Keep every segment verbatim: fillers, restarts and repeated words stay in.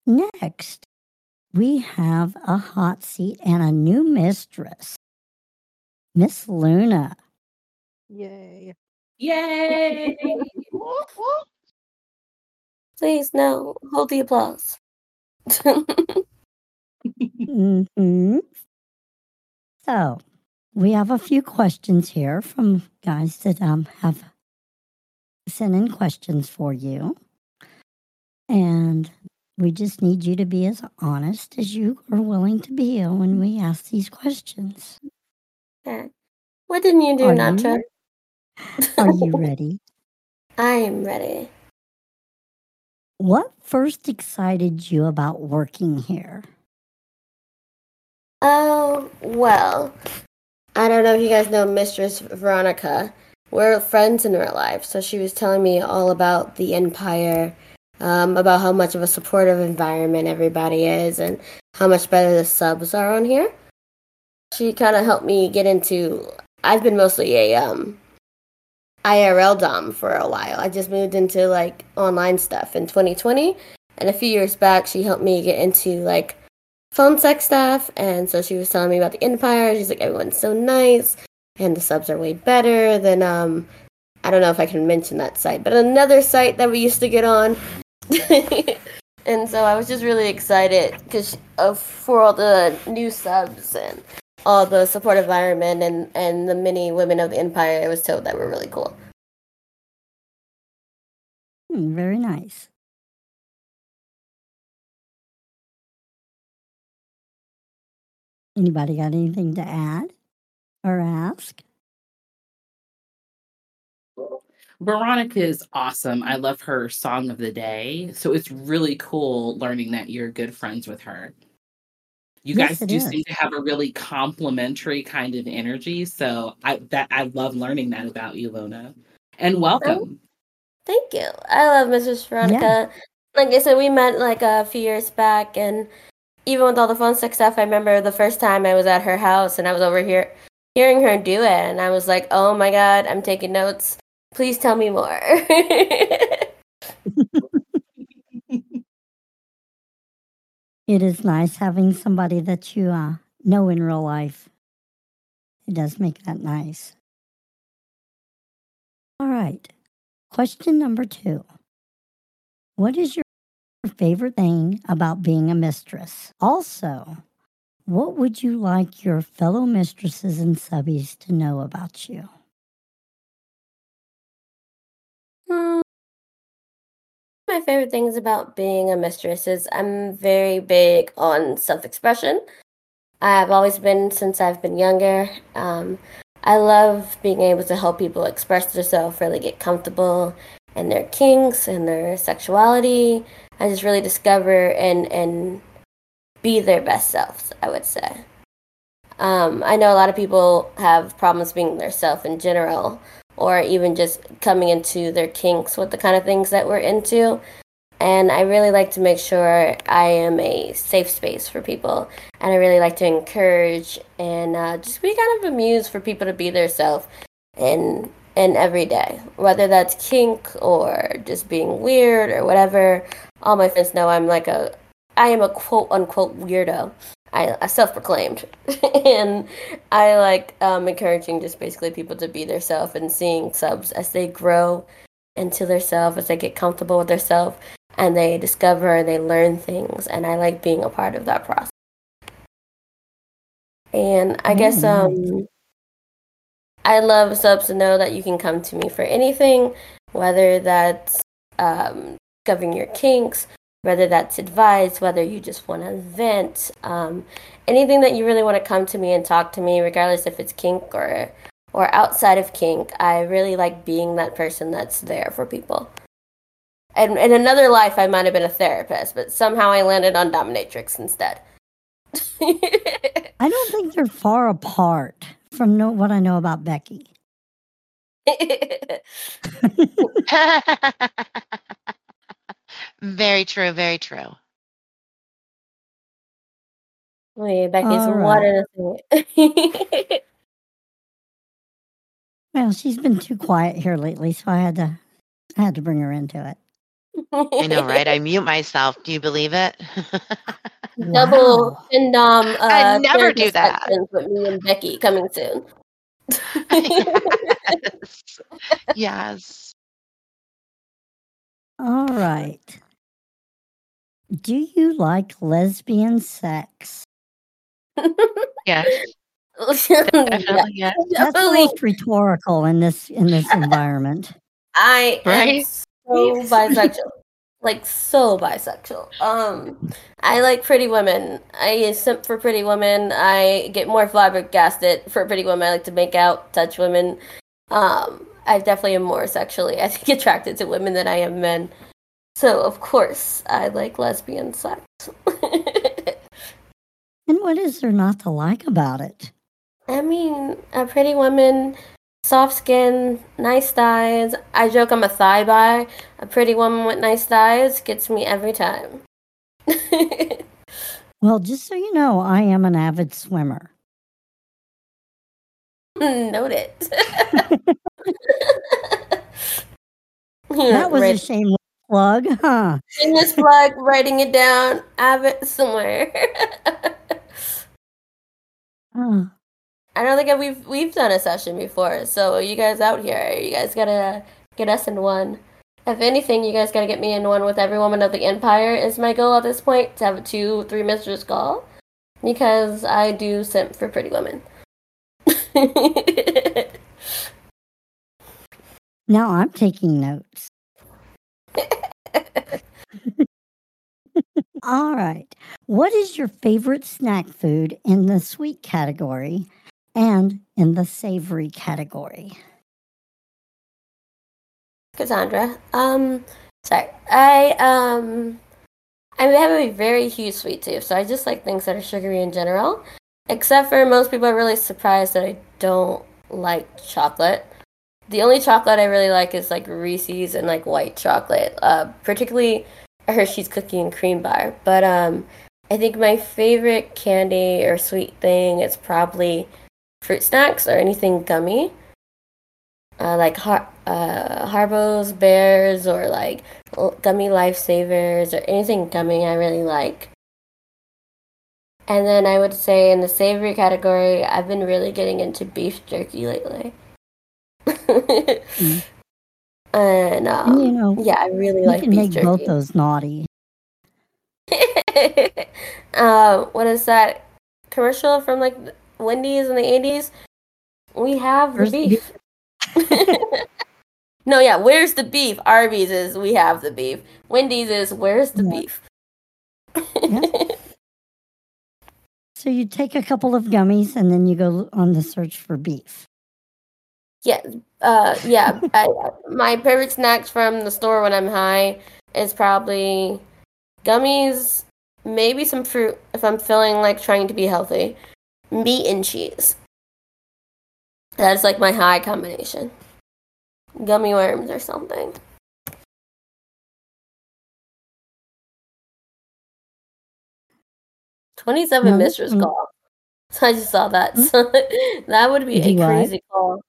Next, we have a hot seat and a new mistress, Miss Luna. Yay. Yay! Please, no. Hold the applause. Mm-hmm. So, we have a few questions here from guys that um, have sent in questions for you. And we just need you to be as honest as you are willing to be when we ask these questions. Okay. What didn't you do, Are Nacho? you, are you ready? I am ready. What first excited you about working here? Oh, well, I don't know if you guys know Mistress Veronica. We're friends in real life, so she was telling me all about the Empire, um, about how much of a supportive environment everybody is, and how much better the subs are on here. She kind of helped me get into. I've been mostly a um, I R L dom for a while. I just moved into like online stuff in twenty twenty, and a few years back, she helped me get into like phone sex stuff, and so she was telling me about the Empire. She's like, everyone's so nice, and the subs are way better than um, I don't know if I can mention that site, but another site that we used to get on. And so I was just really excited because uh, for all the new subs and all the support environment and, and the many women of the Empire, I was told that were really cool. Hmm, very nice. Anybody got anything to add or ask? Veronica is awesome. I love her song of the day. So it's really cool learning that you're good friends with her. You Yes, guys it do is. seem to have a really complimentary kind of energy. So I that I love learning that about you, Luna. And welcome. Thank you. I love Missus Veronica. Like I said, we met like a few years back, and even with all the phone sex stuff, I remember the first time I was at her house and I was over here hearing her do it, and I was like, oh my god, I'm taking notes. Please tell me more. It is nice having somebody that you uh, know in real life. It does make that nice. All right. Question number two. What is your favorite thing about being a mistress? Also, what would you like your fellow mistresses and subbies to know about you? Hmm. My favorite things about being a mistress is I'm very big on self-expression. I've always been since I've been younger. Um, I love being able to help people express themselves, really get comfortable in their kinks and their sexuality. I just really discover and and be their best selves, I would say. Um, I know a lot of people have problems being their self in general, or even just coming into their kinks with the kind of things that we're into. And I really like to make sure I am a safe space for people. And I really like to encourage and uh, just be kind of amused for people to be their self in, in every day. Whether that's kink or just being weird or whatever. All my friends know I'm like a, I am a quote unquote weirdo. I, I self-proclaimed. And I like um, encouraging just basically people to be their self and seeing subs as they grow into their self, as they get comfortable with their self, and they discover and they learn things, and I like being a part of that process. And I Very guess nice. um I love subs to know that you can come to me for anything, whether that's um discovering your kinks, whether that's advice, whether you just want to vent, um, anything that you really want to come to me and talk to me, regardless if it's kink or or outside of kink. I really like being that person that's there for people. And in another life, I might have been a therapist, but somehow I landed on dominatrix instead. I don't think they're far apart from know, what I know about Becky. Very true, very true. Wait, Becky's All what right. in a Well, she's been too quiet here lately, so I had to I had to bring her into it. I know, right? I mute myself. Do you believe it? Double Wow. Findom I uh, never do therapist that. sessions with me and Becky coming soon. Yes. Yes. All right. Do you like lesbian sex? Yes. yeah, Definitely yes. That's definitely. almost rhetorical in this in this environment. I am Right? so bisexual. Like so bisexual. Um I like pretty women. I simp for pretty women. I get more flabbergasted for pretty women. I like to make out, touch women. Um I definitely am more sexually, I think, attracted to women than I am men. So of course I like lesbian sex. And what is there not to like about it? I mean, a pretty woman, soft skin, nice thighs. I joke I'm a thigh bi. A pretty woman with nice thighs gets me every time. Well, just so you know, I am an avid swimmer. Noted. That was a Right. shameless plug, huh? Shameless plug, writing it down, have it somewhere. Oh, I don't think I- we've we've done a session before, so you guys out here, you guys gotta get us in one. If anything, you guys gotta get me in one with every woman of the empire. Is my goal at this point to have a two, three mistress call, because I do simp for pretty women. now I'm taking notes. All right. What is your favorite snack food in the sweet category and in the savory category? Cassandra. Um, sorry. I um, I have a very huge sweet tooth, so I just like things that are sugary in general. Except for most people are really surprised that I don't like chocolate. The only chocolate I really like is like Reese's and like white chocolate, uh, particularly a Hershey's cookie and cream bar. But um, I think my favorite candy or sweet thing is probably fruit snacks or anything gummy. Uh, like har- uh, Haribo's, Bears, or like l- gummy lifesavers, or anything gummy I really like. And then I would say in the savory category, I've been really getting into beef jerky lately. Mm. And um, And you know, yeah, I really you like can beef make both jerky. those naughty. um, what is that commercial from like Wendy's in the eighties? We have the Where's the beef? beef. No, yeah, where's the beef? Arby's is we have the beef. Wendy's is where's the Yeah. beef? Yeah. So you take a couple of gummies and then you go on the search for beef. Yeah, uh, yeah. I, my favorite snacks from the store when I'm high is probably gummies, maybe some fruit if I'm feeling like trying to be healthy, meat and cheese. That's like my high combination. Gummy worms or something. twenty-seven Now, this mistress one- call. So I just saw that. Hmm? So that would be Do a what? crazy call.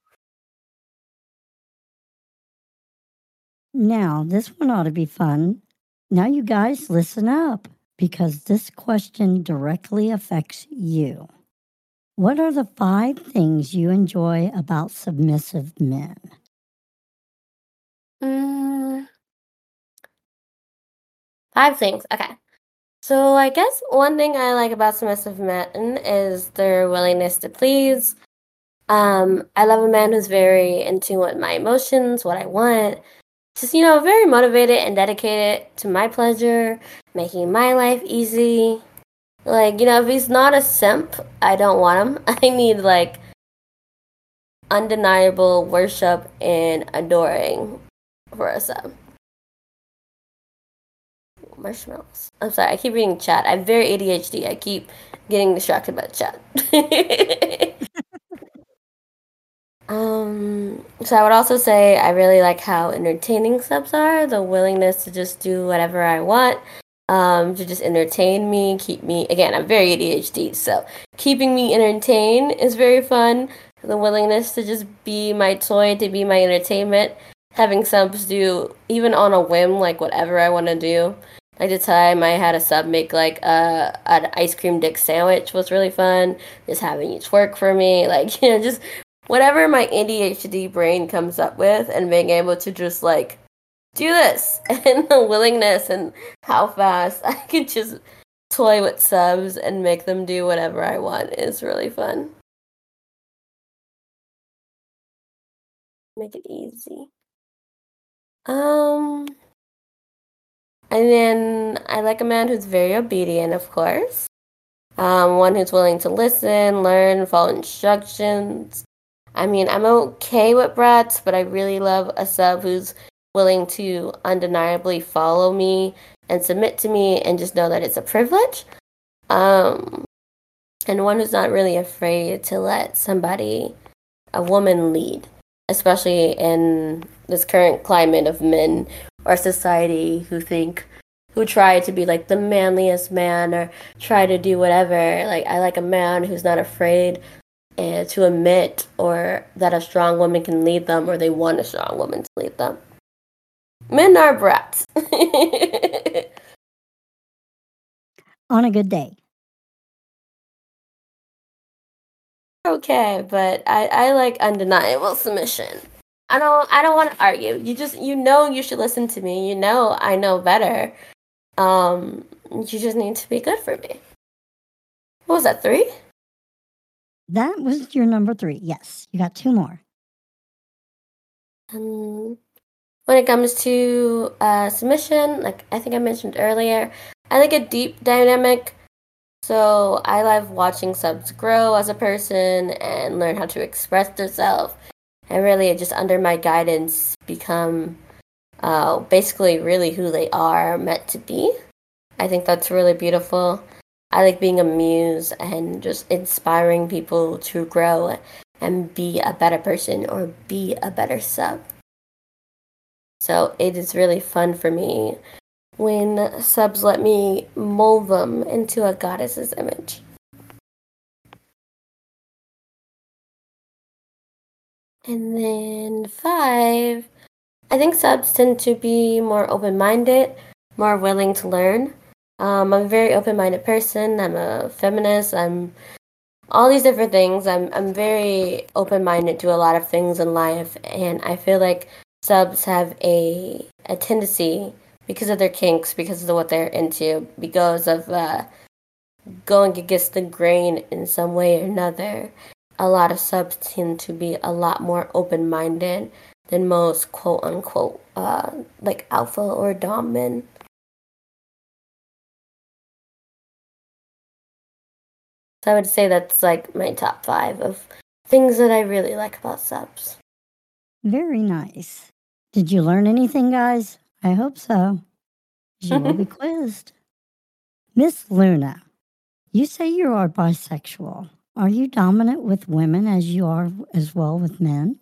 Now, this one ought to be fun. Now, you guys listen up because this question directly affects you. What are the five things you enjoy about submissive men? Mm, five things. Okay. So I guess one thing I like about submissive men is their willingness to please. Um, I love a man who's very in tune with my emotions, what I want. Just, you know, very motivated and dedicated to my pleasure, making my life easy. Like, you know, if he's not a simp, I don't want him. I need, like, undeniable worship and adoring for a sub. Marshmallows. I'm sorry, I keep reading chat. I'm very A D H D. I keep getting distracted by the chat. um, so I would also say I really like how entertaining subs are. The willingness to just do whatever I want. Um, to just entertain me, keep me, again, I'm very A D H D, so keeping me entertained is very fun. The willingness to just be my toy, to be my entertainment. having subs do, even on a whim, like whatever I want to do. Like the time I had a sub make like a an ice cream dick sandwich was really fun. Just having it work for me, like you know, just whatever my A D H D brain comes up with, and being able to just like do this, and the willingness and how fast I could just toy with subs and make them do whatever I want is really fun. Make it easy. Um, and then I like a man who's very obedient, of course. Um, one who's willing to listen, learn, follow instructions. I mean, I'm okay with brats, but I really love a sub who's willing to undeniably follow me and submit to me and just know that it's a privilege. Um, and one who's not really afraid to let somebody, a woman, lead, especially in this current climate of men or society who think, who try to be like the manliest man or try to do whatever. Like, I like a man who's not afraid uh, to admit or that a strong woman can lead them, or they want a strong woman to lead them. Men are brats. On a good day. Okay, but I, I like undeniable submission. I don't I don't want to argue. You just you know you should listen to me. You know I know better. Um, you just need to be good for me. What was that, three? That was your number three. Yes, you got two more. Um, when it comes to uh, submission, like I think I mentioned earlier, I like a deep dynamic. So I love watching subs grow as a person and learn how to express themselves, and really just under my guidance become uh, basically really who they are meant to be. I think that's really beautiful. I like being a muse and just inspiring people to grow and be a better person or be a better sub. So it is really fun for me when subs let me mold them into a goddess's image. And then five, I think subs tend to be more open-minded, more willing to learn. Um, I'm a very open-minded person. I'm a feminist. I'm all these different things. I'm I'm very open-minded to a lot of things in life, and I feel like subs have a a tendency, because of their kinks, because of what they're into, because of uh, going against the grain in some way or another. A lot of subs tend to be a lot more open-minded than most quote-unquote uh, like alpha or dom men. So I would say that's like my top five of things that I really like about subs. Very nice. Did you learn anything, guys? I hope so. You will be quizzed. Miss Luna, you say you are bisexual. Are you dominant with women as you are as well with men?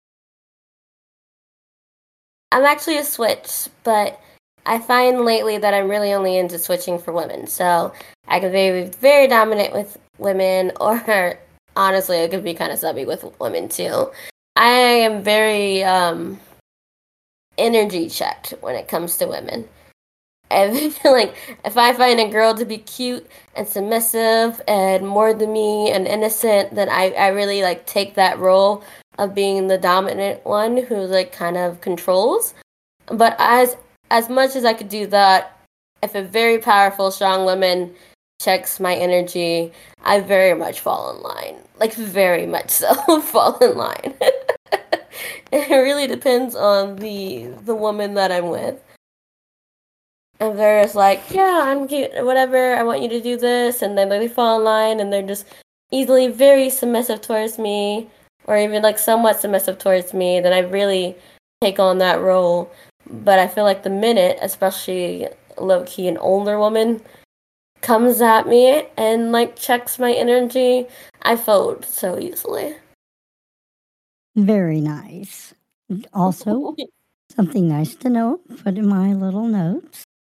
I'm actually a switch, but I find lately that I'm really only into switching for women. So I could be very dominant with women, or honestly, I could be kind of subby with women too. I am very um, energy checked when it comes to women. I feel like if I find a girl to be cute and submissive and more than me and innocent, then I, I really like take that role of being the dominant one who like kind of controls. But as as much as I could do that, if a very powerful, strong woman checks my energy, I very much fall in line. Like very much so fall in line. It really depends on the the woman that I'm with. And they're just like, yeah, I'm cute, whatever, I want you to do this. And then they fall in line and they're just easily very submissive towards me, or even like somewhat submissive towards me. Then I really take on that role. But I feel like the minute, especially low-key an older woman, comes at me and like checks my energy, I fold so easily. Very nice. Also, something nice to know, put in my little notes.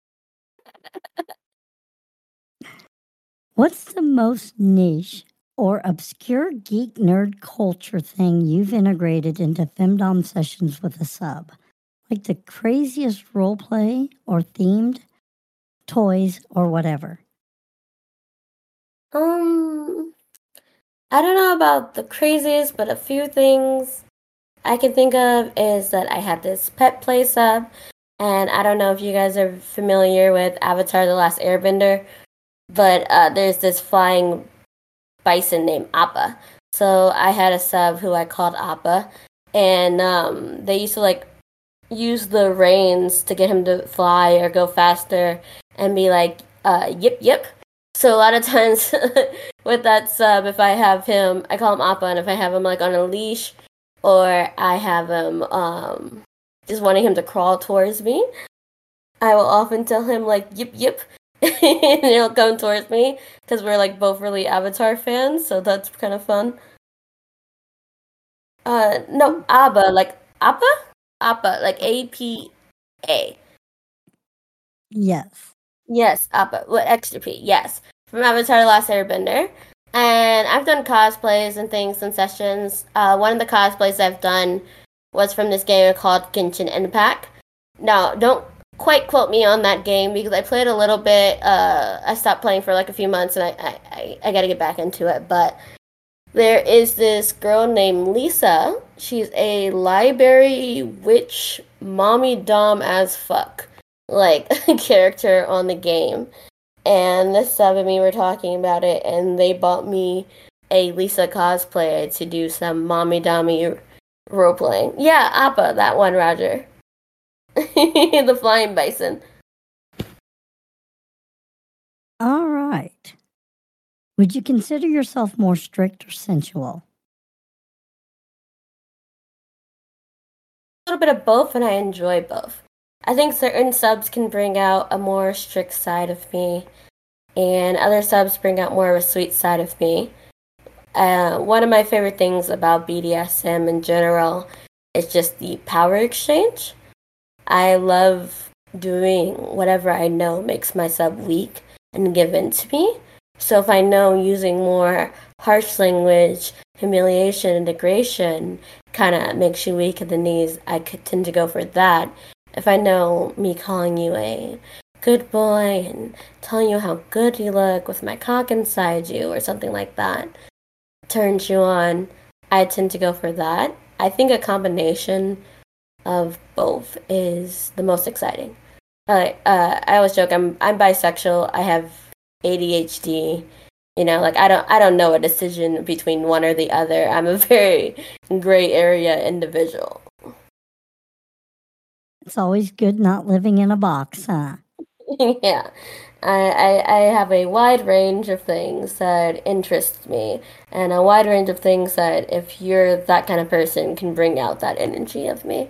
What's the most niche or obscure geek nerd culture thing you've integrated into Femdom sessions with a sub? like the craziest role play or themed toys or whatever? Um, I don't know about the craziest, but a few things I can think of is that I had this pet play sub, and I don't know if you guys are familiar with Avatar: The Last Airbender, but uh, there's this flying bison named Appa. So I had a sub who I called Appa, and um, they used to like use the reins to get him to fly or go faster and be like, uh, yip, yip. So a lot of times with that sub, if I have him, I call him Appa, and if I have him like on a leash or I have him um, just wanting him to crawl towards me, I will often tell him like, yip, yip, and he'll come towards me because we're like both really Avatar fans, so that's kind of fun. Uh, no, Abba, like Appa? Appa, like A P A. Yes. Yes, Appa, with extra P, yes. From Avatar: The Last Airbender. And I've done cosplays and things and sessions. Uh, one of the cosplays I've done was from this game called Genshin Impact. Now, don't quite quote me on that game because I played a little bit. Uh, I stopped playing for like a few months and I, I, I, I got to get back into it. But there is this girl named Lisa. She's a library witch, mommy dom as fuck, like character on the game. And this sub and me were talking about it, and they bought me a Lisa cosplay to do some mommy dommy role playing. Yeah, Appa, that one, Roger. The flying bison. All right. Would you consider yourself more strict or sensual? A little bit of both, and I enjoy both. I think certain subs can bring out a more strict side of me, and other subs bring out more of a sweet side of me. Uh, one of my favorite things about B D S M in general is just the power exchange. I love doing whatever I know makes my sub weak and give in to me. So if I know using more harsh language, humiliation, and degradation kind of makes you weak at the knees, I could tend to go for that. If I know me calling you a good boy and telling you how good you look with my cock inside you or something like that turns you on, I tend to go for that. I think a combination of both is the most exciting. Uh, uh, I always joke I'm I'm bisexual. I have A D H D. You know, like I don't I don't know a decision between one or the other. I'm a very gray area individual. It's always good not living in a box, huh? Yeah. I, I I have a wide range of things that interest me, and a wide range of things that, if you're that kind of person, can bring out that energy of me.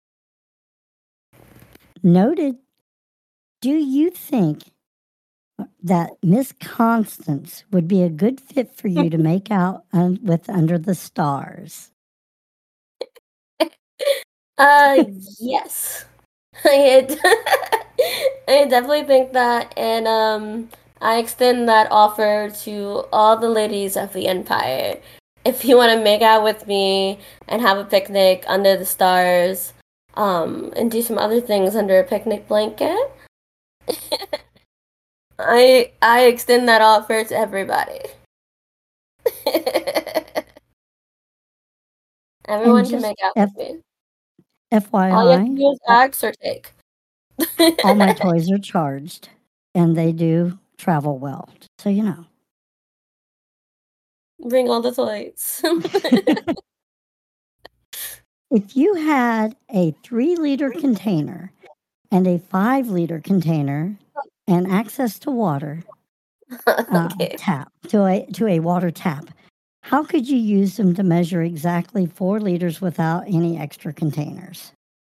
Noted. Do you think that Miss Constance would be a good fit for you to make out un- with under the stars? Uh, yes. I, I definitely think that, and um, I extend that offer to all the ladies of the Empire. If you want to make out with me and have a picnic under the stars, um, and do some other things under a picnic blanket, I I extend that offer to everybody. Everyone can just make out F- with me. F Y All you have to I, do is ask or take. all my toys are charged and they do travel well. So, you know. Bring all the toys. If you had a three liter container and a five liter container and access to water, uh, Okay. tap, to a, to a water tap, how could you use them to measure exactly four liters without any extra containers?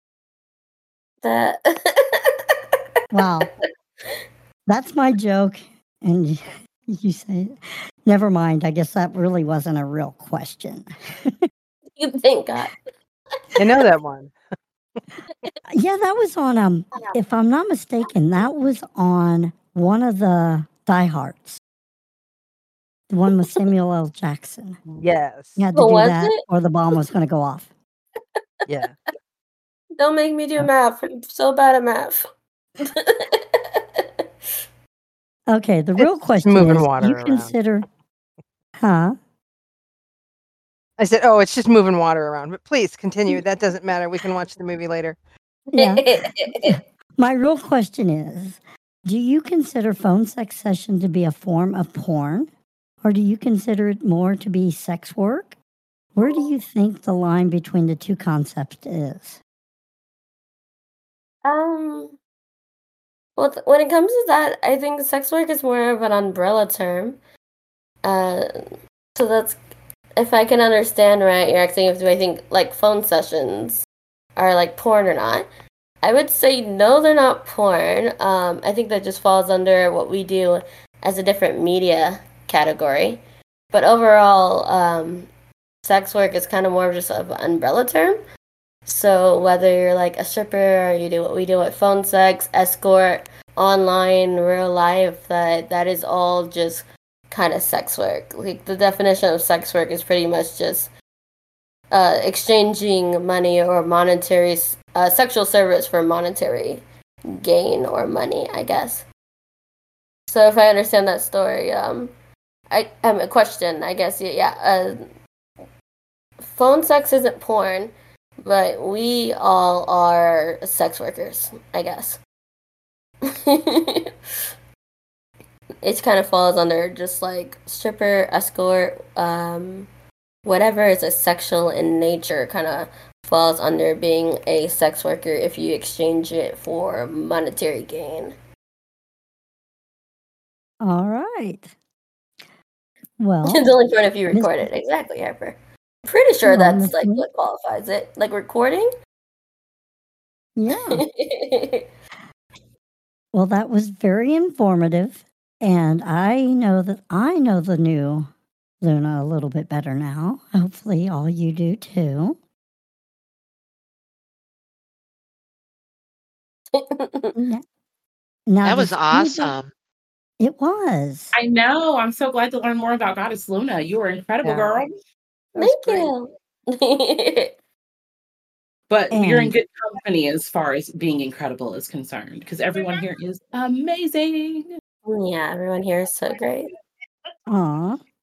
That. Wow. That's my joke. And you say, never mind. I guess that really wasn't a real question. You thank God. I know that one. Yeah, that was on, um, if I'm not mistaken, that was on one of the diehards. The one with Samuel L. Jackson. Yes. You had to Oh, do was that it? or the bomb was going to go off. Yeah. Don't make me do math. I'm so bad at math. Okay, the real It's question moving is, do water you around. consider, huh? I said, oh, it's just moving water around. But please continue. That doesn't matter. We can watch the movie later. Yeah. My real question is, do you consider phone sex session to be a form of porn, or do you consider it more to be sex work? Where do you think the line between the two concepts is? Um, well, th- when it comes to that, I think sex work is more of an umbrella term. Uh, so that's if I can understand right, you're asking if do I think like phone sessions are like porn or not. I would say no, they're not porn. Um, I think that just falls under what we do as a different media category. But overall, um, sex work is kind of more of just of an umbrella term. So whether you're like a stripper or you do what we do with phone sex, escort, online, real life, that that is all just kind of sex work. Like the definition of sex work is pretty much just uh, exchanging money or monetary uh, sexual service for monetary gain or money, I guess. So if I understand that story, um, I um, a question, I guess, yeah, yeah uh, phone sex isn't porn, but we all are sex workers, I guess. It kind of falls under just like stripper, escort, um, whatever is a sexual in nature kind of falls under being a sex worker if you exchange it for monetary gain. All right. Well, It's only porn if you Miss- record it. Exactly, Harper. I'm pretty sure No, that's Miss like Lee? what qualifies it. Like recording? yeah. Well, that was very informative. And I know that I know the new Luna a little bit better now. Hopefully, all you do too. N- Now, That was does anybody- awesome. It was. I know. I'm so glad to learn more about Goddess Luna. You were incredible, Yeah. girl. That's Thank great. you. But you're in And- good company as far as being incredible is concerned, because everyone here is amazing. Yeah, everyone here is so great. Aw.